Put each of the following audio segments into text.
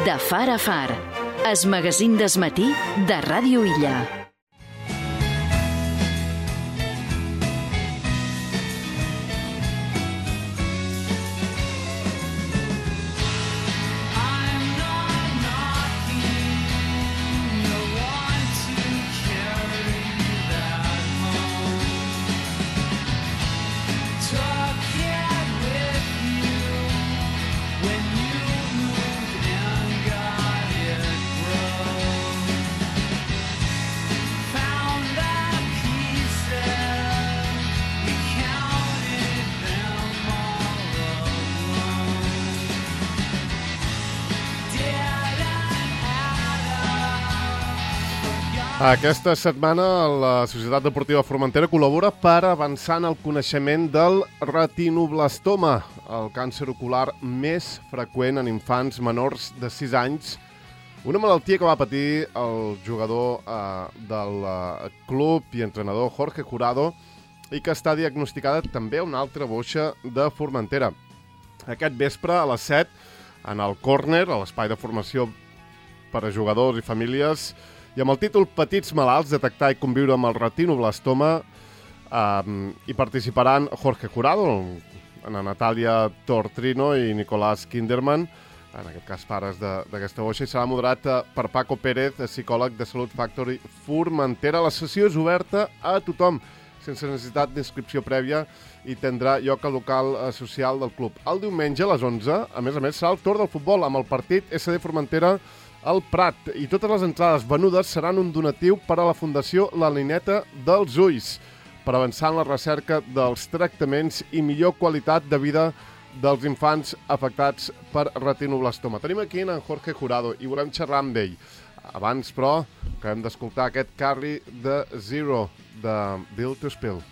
De far a far, es magazín des matí de Ràdio Illa. Aquesta setmana la Societat Deportiva Formentera col·labora per avançar en el coneixement del retinoblastoma, el càncer ocular més freqüent en infants menors de 6 anys, una malaltia que va patir el jugador del club i entrenador Jorge Jurado i que està diagnosticada també a una altra boixa de Formentera. Aquest vespre a les 7, en el córner, a l'espai de formació per a jugadors i famílies, i amb el títol Petits malalts, detectar i conviure amb el retinoblastoma, hi participaran Jorge Jurado, Ana Natàlia Tortrino i Nicolás Kinderman, en aquest cas pares d'aquesta boixa, i serà moderat per Paco Pérez, psicòleg de Salut Factory Formentera. La sessió és oberta a tothom, sense necessitat d'inscripció prèvia, i tindrà lloc al local social del club. El diumenge a les 11, a més, serà el torn del futbol amb el partit SD Formentera al Prat, i totes les entrades venudes seran un donatiu per a la Fundació La Lineta dels Ulls, per avançar en la recerca dels tractaments i millor qualitat de vida dels infants afectats per retinoblastoma. Tenim aquí en Jorge Jurado i volem xerrar amb ell. Abans, però, que hem d'escoltar aquest Carry the Zero de Bill to Spill.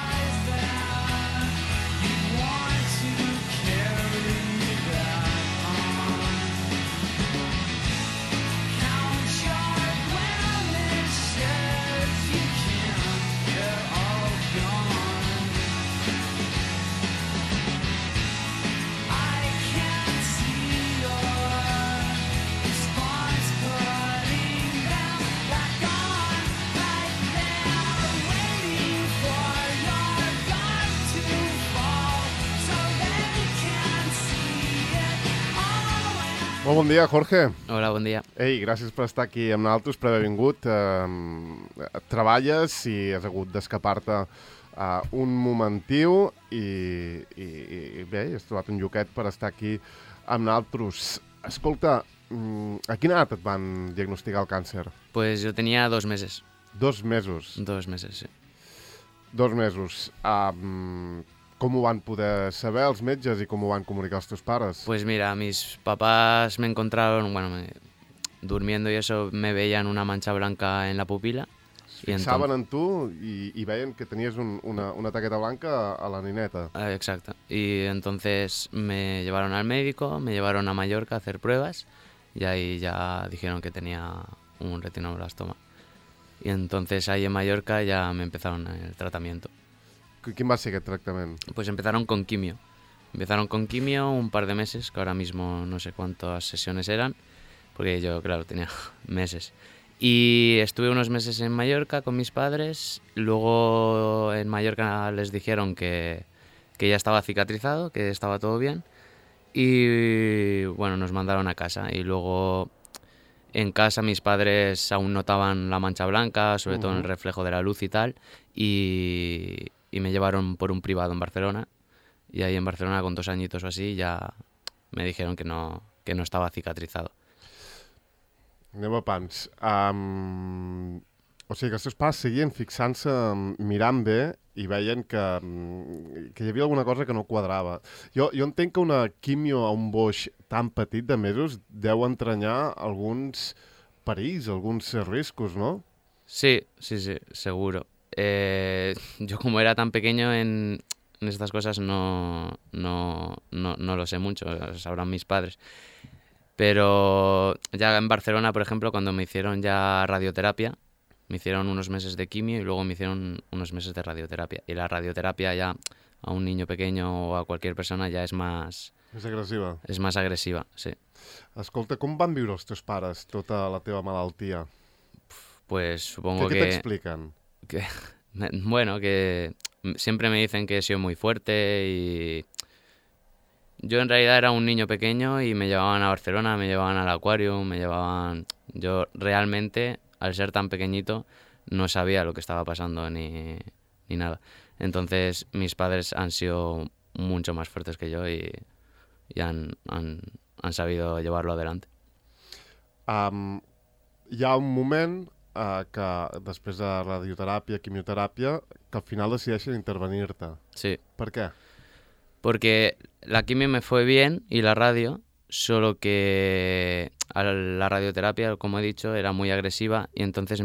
Molt bon dia, Jorge. Hola, bon dia. Ei, gràcies per estar aquí amb nosaltres, per haver vingut. Treballes i has hagut d'escapar-te un momentiu i bé, has trobat un lloquet per estar aquí amb nosaltres. Escolta, a quina edat et van diagnosticar el càncer? Pues yo tenía 2 meses. 2 mesos? 2 meses, sí. 2 mesos. ¿Cómo van poder saber els metges i com ho van comunicar als teus pares? Pues mira, mis papás me encontraron, durmiendo y eso, me veían una mancha blanca en la pupila. Fixaven en tu i veien que tenies una taqueta blanca a la nineta. Exacto. Y entonces me llevaron al médico, me llevaron a Mallorca a hacer pruebas y ahí ya dijeron que tenía un retinoblastoma. Y entonces ahí en Mallorca ya me empezaron el tratamiento. Quin va ser aquest tractament? Pues empezaron con quimio. Empezaron con quimio un par de meses, que ahora mismo no sé cuántas sesiones eran, porque yo, claro, tenía meses. Y estuve unos meses en Mallorca con mis padres, luego en Mallorca les dijeron que ya estaba cicatrizado, que estaba todo bien, y bueno, nos mandaron a casa. Y luego en casa mis padres aún notaban la mancha blanca, sobre todo en el reflejo de la luz y tal, y me llevaron por un privado en Barcelona, y ahí en Barcelona con 2 añitos o así ya me dijeron que no estaba cicatrizado. Anem a pams. O sigui que els teus pares seguien fixant-se, mirant bé, i veien que hi havia alguna cosa que no quadrava. Jo entenc que una quimio a un boix tan petit de mesos deu entranyar alguns perills, alguns riscos, ¿no? Sí, seguro. Yo como era tan pequeño en estas cosas no lo sé mucho, lo sabrán mis padres. Pero ya en Barcelona, por ejemplo, cuando me hicieron ya radioterapia, me hicieron unos meses de quimio y luego me hicieron unos meses de radioterapia. Y la radioterapia ya a un niño pequeño o a cualquier persona ya es más Més agressiva. És més agressiva, sí. Escolta, com van viure els teus pares tota la teva malaltia? Pues supongo ¿Qué que... t'expliquen? Bueno, que siempre me dicen que he sido muy fuerte y... Yo en realidad era un niño pequeño y me llevaban a Barcelona, me llevaban al acuario, me llevaban... Yo realmente, al ser tan pequeñito, no sabía lo que estaba pasando ni nada. Entonces mis padres han sido mucho más fuertes que yo y han sabido llevarlo adelante. Hi ha un moment que després de radioteràpia, quimioteràpia, que al final decideixen intervenir-te. Sí. Per què? Porque la quimio me fue bien y la radio, solo que la radioterapia, como he dicho, era muy agresiva y entonces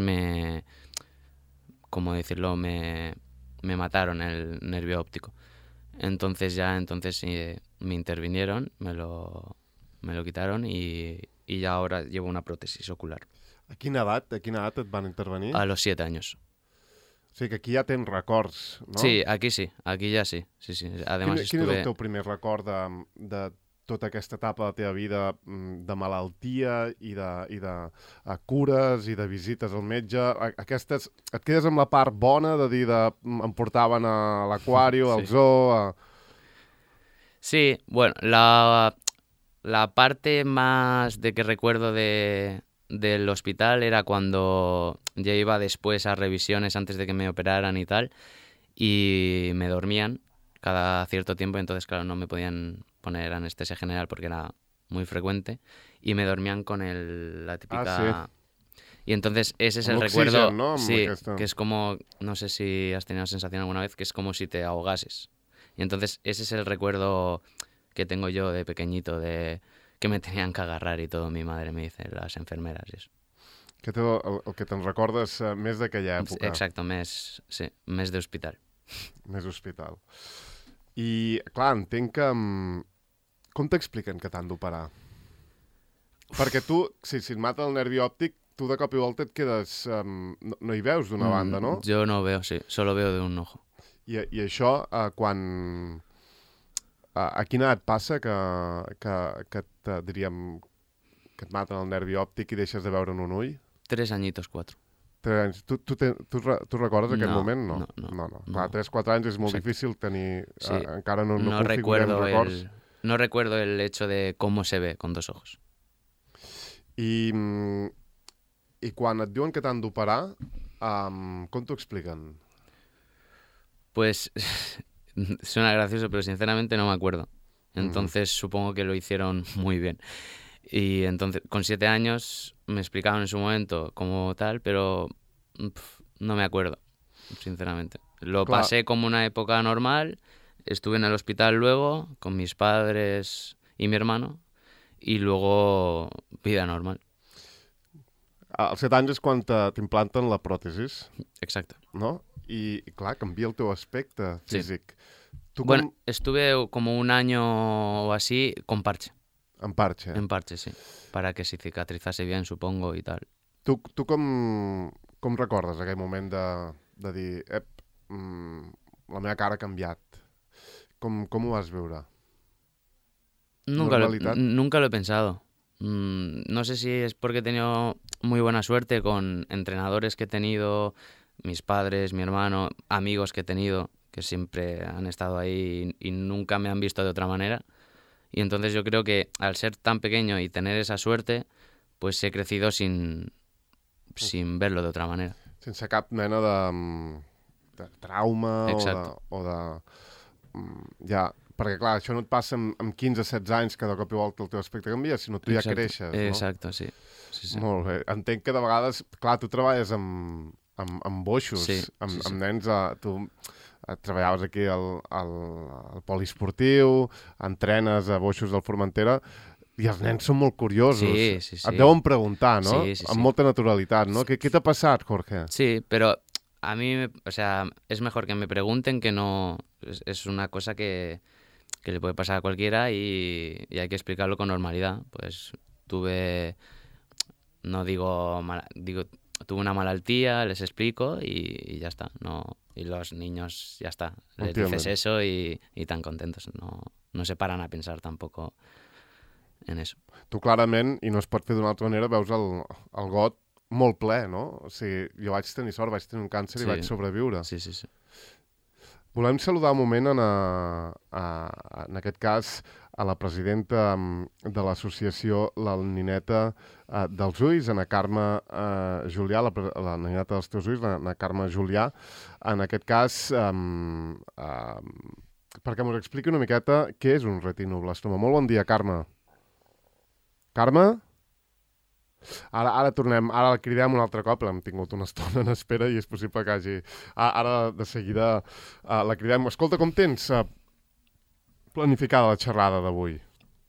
¿cómo decirlo? Me mataron el nervio óptico. Entonces me intervinieron, me lo quitaron y ya ahora llevo una prótesis ocular. A quina edat et van intervenir? A los 7 años. O sigui que aquí ja tens records, no? Sí, aquí ya sí. Además Quin és el teu primer record de tota aquesta etapa de la teva vida de malaltia i de cures i de visites al metge? Et quedes amb la part bona de dir em portaven a l'aquario, al zoo... Sí, bueno, la parte más de que recuerdo del hospital era cuando ya iba después a revisiones antes de que me operaran y tal, y me dormían cada cierto tiempo, entonces claro, no me podían poner anestesia general porque era muy frecuente, y me dormían con la típica... Sí. Y entonces ese es el L'oxigen, recuerdo, ¿no? sí, que es como, no sé si has tenido la sensación alguna vez, que es como si te ahogases. Y entonces ese es el recuerdo que tengo yo de pequeñito, de que me tenían que agarrar y todo, mi madre me dice, las enfermeras y eso. Que el que te'n recordes més d'aquella època. Exacto, mes d'hospital. Més hospital. I, clar, entenc que... Com t'expliquen que t'han d'operar? Perquè tu, si et mata el nervi òptic, tu de cop i volta et quedes... no hi veus d'una banda, no? Yo no veo, sí, solo veo de un ojo. I això, quan... A quina edat passa que diríem, que et maten el nervi òptic i deixes de veure en un ull? 3 añitos, 4. 3 anys. Tu recordes aquest moment? No. Clar, 3-4 anys és molt difícil tenir... Sí. Encara no configurem records. No recuerdo el hecho de cómo se ve con 2 ojos. I quan et diuen que t'han d'operar, com t'ho expliquen? Pues suena gracioso, pero sinceramente no me acuerdo. Entonces supongo que lo hicieron muy bien. Y entonces con 7 años me explicaban en su momento como tal, pero no me acuerdo, sinceramente. Lo pasé como una época normal, estuve en el hospital luego con mis padres y mi hermano y luego vida normal. Als 7 anys és quan t'implanten la pròtesis. Exacto. No? I clar, canvia el teu aspecte físic. Sí. Bueno, estuve como un año o así con parche. En parche. En parche, sí. Para que se cicatrizase bien, supongo, y tal. Tu com recordes aquell moment de dir la meva cara ha canviat? Com ho vas veure? Nunca lo he pensado. No sé si es porque he tenido muy buena suerte con entrenadores que he tenido, mis padres, mi hermano, amigos que he tenido, que siempre han estado ahí y nunca me han visto de otra manera. Y entonces yo creo que al ser tan pequeño y tener esa suerte, pues he crecido sin verlo de otra manera. Sense cap mena de trauma. Exacto. o de perquè clar, això no et passa amb 15-16 anys que de cop i volta el teu aspecte canvia, sinó tu ja creixes, no? Exacto, sí. Molt bé. Entenc que de vegades, clar, tu treballes amb boixos, amb nens, tu treballaves aquí al poliesportiu, entrenes a boixos del Formentera, i els nens són molt curiosos. Sí. Et deuen preguntar, ¿no? Sí. Amb molta naturalitat, ¿no? ¿Qué te ha pasado, Jorge? Sí, pero a mí, es mejor que me pregunten que no... Es una cosa que le puede pasar a cualquiera y hay que explicarlo con normalidad. Pues tuve una malaltía, les explico y ya está. No, y los niños, ya está. Les dices eso y tan contentos. No no se paran a pensar tampoco en eso. Tu clarament, i no es pot fer d'una altra manera, veus el got molt ple, no? O sigui, jo vaig tenir sort, vaig tenir un càncer i vaig sobreviure. Sí. Volem saludar un moment en aquest cas a la presidenta de l'associació La Nineta dels Ulls, Ana Carme Julià, la Nineta dels Teus Ulls, Ana Carme Julià. En aquest cas, perquè m'ho expliqui una miqueta què és un retinoblastoma. Molt bon dia, Carme. Carme? Ara tornem, ara la cridem un altre cop, l'hem tingut una estona en espera i és possible que hagi... Ara de seguida la cridem. Escolta, com tens planificada la xerrada d'avui?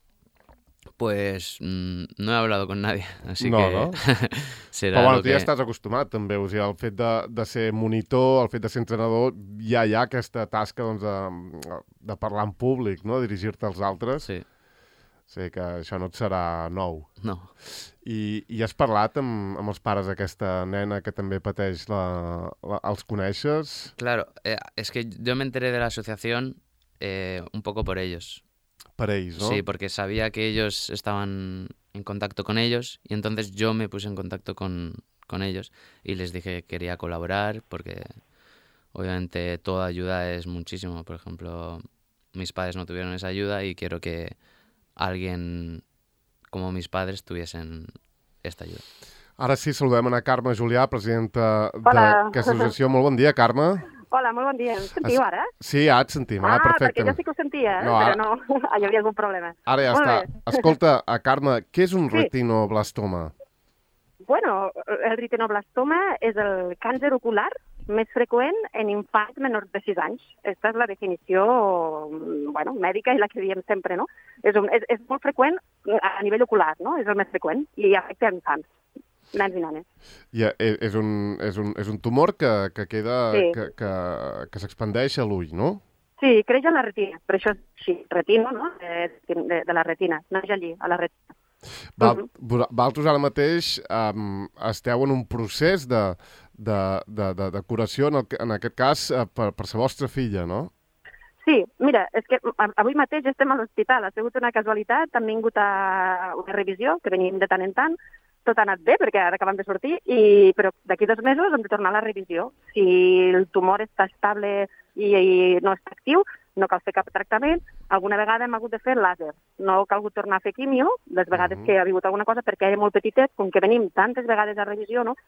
Pues no he hablado con nadie, así no, que no? será Però bueno, lo tu ja estàs acostumat també, o sigui, el fet de ser monitor, el fet de ser entrenador, ja hi ha aquesta tasca doncs, de parlar en públic, no? Dirigir-te als altres. Sí. O sigui que això no et serà nou. No. I has parlat amb els pares d'aquesta nena que també pateix els coneixes? Claro, es que yo me enteré de la asociación un poco por ellos. Per ells, ¿no? Sí, porque sabía que ellos estaban en contacto con ellos y entonces yo me puse en contacto con ellos y les dije que quería colaborar porque obviamente toda ayuda es muchísimo. Por ejemplo, mis padres no tuvieron esa ayuda y quiero que alguien como mis padres tuviesen esta ayuda. Ara sí, saludem a Carme Julià, presidenta d'aquesta associació. Molt bon dia, Carme. Hola, molt bon dia. Em sentiu ara? Sí, ara et sentim. Perfecte. Perquè jo sí que ho sentia, però no, hi havia algun problema. Ara ja està. Escolta, Carme, què és un retinoblastoma? Bueno, el retinoblastoma és el càncer ocular més freqüent en infants menors de 6 anys. Aquesta és la definició mèdica i la que diem sempre, no? És molt freqüent a nivell ocular, no? És el més freqüent i afecta infants, nens i nenes. I és un tumor que queda, que s'expandeix a l'ull, no? Sí, creix a la retina, per això és així, retina, no? De la retina, naix allí, a la retina. Vosaltres ara mateix esteu en un procés de curació, en aquest cas, per la vostra filla, no? Sí, mira, és que avui mateix estem a l'hospital, ha sigut una casualitat, hem vingut a una revisió, que venim de tant en tant, tot ha anat bé, perquè ara acabem de sortir, però d'aquí 2 mesos hem de tornar a la revisió. Si el tumor està estable i no està actiu, no cal fer cap tractament. Alguna vegada hem hagut de fer làser. No ha calgut tornar a fer quimio, les vegades que ha hagut alguna cosa, perquè era molt petitet, com que venim tantes vegades a revisió, no?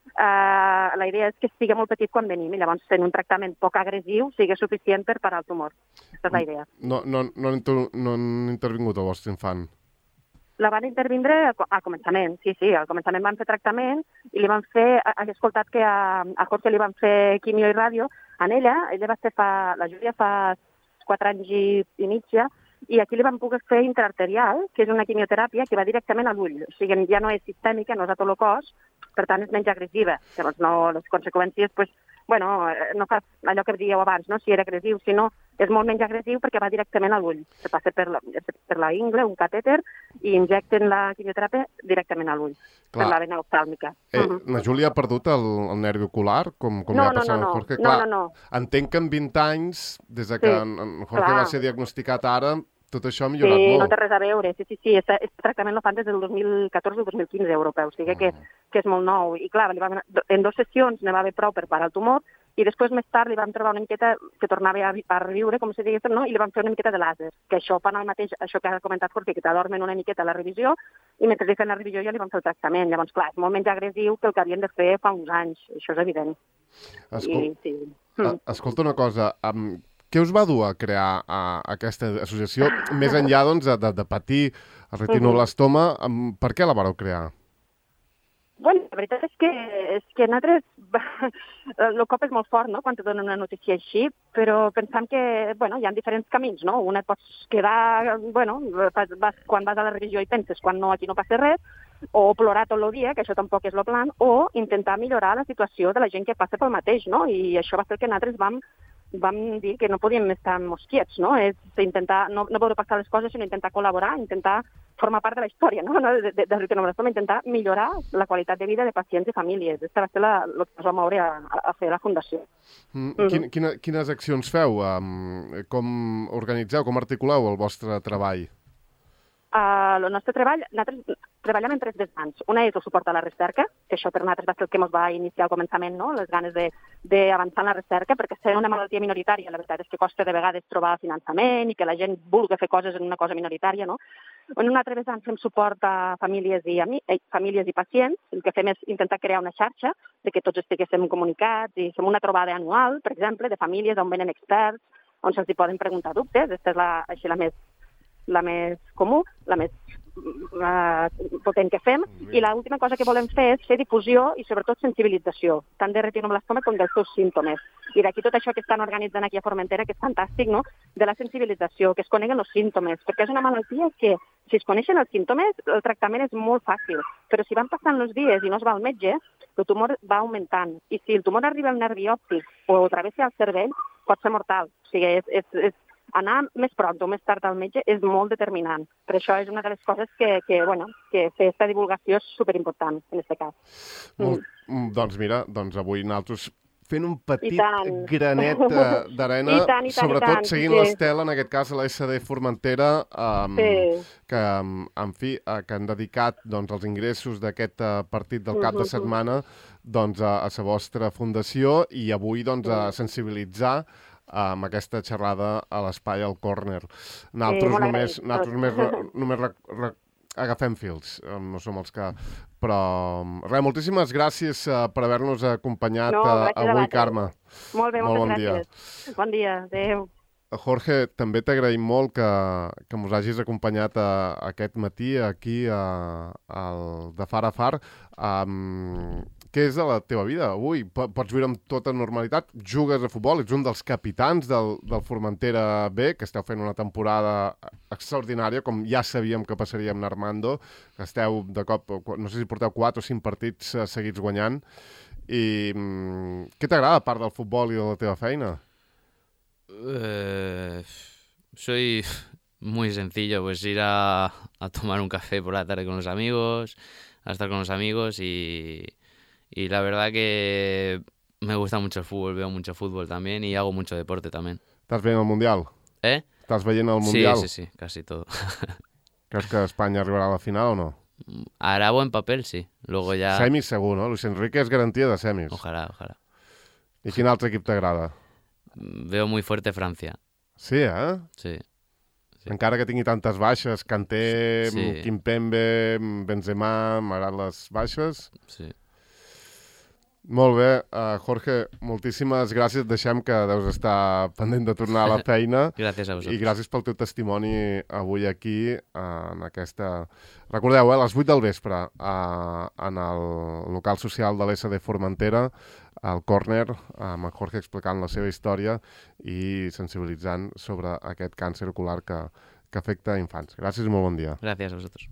La idea és que sigui molt petit quan venim i llavors fent un tractament poc agressiu sigui suficient per parar el tumor. Aquesta és la idea. No han intervingut el vostre infant? La van intervindre al començament, sí, al començament van fer tractament i li van fer, he escoltat que a Jorge li van fer quimio i ràdio, ella va fer la Júlia fa 4 anys i mig ja, i aquí li van poder fer interarterial, que és una quimioteràpia que va directament a l'ull, o sigui, ja no és sistèmica, no és a tot el cos, per tant és menys agressiva, llavors les conseqüències, no fa allò que dieu abans, no? Si era agressiu, si no, és molt menys agressiu perquè va directament a l'ull, se passa per la ingle, un catèter, i injecten la quimioteràpia directament a l'ull, per la vena oftàlmica. La Júlia ha perdut el nervi ocular, com ja ha passat amb Jorge? No. Entenc que en 20 anys, des que en Jorge va ser diagnosticat ara, tot això ha millorat molt. Sí, no té res a veure. Sí. Aquest tractament el fan des del 2014 o 2015 europeu, o sigui que és molt nou. I clar, en 2 sessions ne va haver prou per parar el tumor i després més tard li vam trobar una miqueta que tornava a reviure, com se digués, no? I li vam fer una miqueta de làser, que això fan el mateix, això que ha comentat Jorge, que t'adormen una miqueta a la revisió i mentre li fan la revisió ja li van fer el tractament. Llavors, clar, és molt menys agressiu que el que havien de fer fa uns anys. Això és evident. Escolta una cosa, què us va dur a crear aquesta associació, més enllà de patir el retinoblastoma, per què la vareu crear? Bueno, la veritat és que nosaltres, el cop és molt fort, no?, quan te donen una notícia així, però pensam que, hi ha diferents camins, no? Una et pots quedar, quan vas a la revisió i penses, quan no, aquí no passa res, o plorar tot el dia, que això tampoc és el plan, o intentar millorar la situació de la gent que passa pel mateix, no? I això va ser el que nosaltres vam vam dir que no podíem estar mosquiets, no? És intentar no veure passar les coses, sinó intentar col·laborar, intentar formar part de la història, no? Del retinoblastoma, intentar millorar la qualitat de vida de pacients i famílies. Aquesta va ser el que ens va moure a fer la fundació. Quines accions feu? Com organitzeu, com articuleu el vostre treball? El nostre treball, nosaltres treballem en 3 vessants. Una és el suport a la recerca, que això per nosaltres va ser el que ens va iniciar al començament, no? Les ganes d'avançar en la recerca, perquè ser una malaltia minoritària, la veritat és que costa de vegades trobar finançament i que la gent vulgui fer coses en una cosa minoritària, no? En un altre vessant fem suport a famílies i pacients. El que fem és intentar crear una xarxa de que tots estiguéssim comunicats i fem una trobada anual, per exemple, de famílies on venen experts, on se'ls poden preguntar dubtes. Aquesta és la més comú, la més potent que fem, i l'última cosa que volem fer és fer difusió i sobretot sensibilització, tant de retinoblastoma com dels seus símptomes. I d'aquí tot això que estan organitzant aquí a Formentera, que és fantàstic, no? De la sensibilització, que es coneguen els símptomes, perquè és una malaltia que, si es coneixen els símptomes, el tractament és molt fàcil, però si van passant els dies i no es va al metge, el tumor va augmentant, i si el tumor arriba al nervi òptic o travessa el cervell, pot ser mortal. O sigui, anar més pront o més tard al metge és molt determinant. Per això és una de les coses que fer aquesta divulgació és superimportant, en aquest cas. Doncs mira, avui nosaltres fent un petit granet d'arena, sobretot seguint l'estela, en aquest cas a l'SD Formentera, que, en fi, que han dedicat els ingressos d'aquest partit del cap de setmana a la vostra fundació i avui a sensibilitzar amb aquesta xerrada a l'espai al Córner. Nosaltres només agafem fils, no som els que... Però, moltíssimes gràcies per haver-nos acompanyat avui, Carme. Molt bé, moltes gràcies. Bon dia, adéu. Jorge, també t'agraïm molt que mos hagis acompanyat aquest matí aquí de Far a Far. Què és de la teva vida avui? Pots viure amb tota normalitat? Jugues a futbol? Ets un dels capitans del Formentera B, que esteu fent una temporada extraordinària, com ja sabíem que passaria amb Armando, que esteu de cop, no sé si porteu 4 o 5 partits seguits guanyant. I què t'agrada, a part del futbol i de la teva feina? Soy muy sencillo, pues ir a tomar un café por la tarde con los amigos, a estar con los amigos y la verdad que me gusta mucho el fútbol, veo mucho fútbol también y hago mucho deporte también. ¿Estás viendo el Mundial? ¿Estás viendo el Mundial? Sí, casi todo. ¿Crees que España arribarà a la final o no? Hará buen papel, sí. Luego ya... Semis segur, no? Luis Enrique és garantia de semis. Ojalá. I quin altre equip t'agrada? Veo muy fuerte Francia. Sí, eh? Sí. Encara que tingui tantes baixes, Kanté, Kimpembe, Benzema, m'agraden les baixes. Sí. Molt bé, Jorge, moltíssimes gràcies. Deixem que deus estar pendent de tornar a la feina. Gràcies a vosaltres. I gràcies pel teu testimoni avui aquí, en aquesta... Recordeu, a les 8 del vespre, en el local social de l'SD Formentera, al Córner, amb en Jorge explicant la seva història i sensibilitzant sobre aquest càncer ocular que afecta infants. Gràcies i molt bon dia. Gràcies a vosaltres.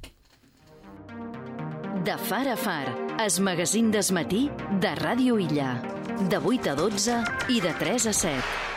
De Far a Far, es magazín d'esmatí de Ràdio Illa. De 8 a 12 i de 3 a 7.